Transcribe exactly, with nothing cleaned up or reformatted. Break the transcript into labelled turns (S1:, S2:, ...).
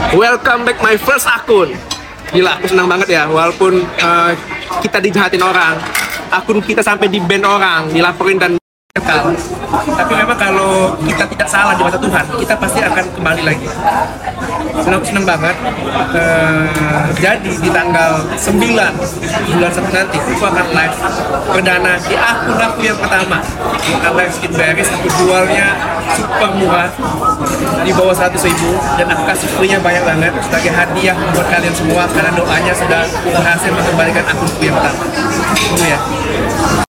S1: Welcome back my first akun. Gila, aku senang banget ya. Walaupun uh, kita dijahatin orang, akun kita sampai di ban orang, dilaporin dan kekal. Tapi memang kalau kita tidak salah di mata Tuhan, kita pasti akan kembali lagi. Senang senang banget. Uh, jadi di tanggal sembilan bulan satu nanti, aku akan live perdana di akun aku yang pertama. Live Skin Berries, aku jualnya super murah, di bawah seratus ribu, dan aku kasih free-nya banyak banget sebagai hadiah buat kalian semua karena doanya sudah berhasil mengembalikan akunku yang pertama. Tunggu ya.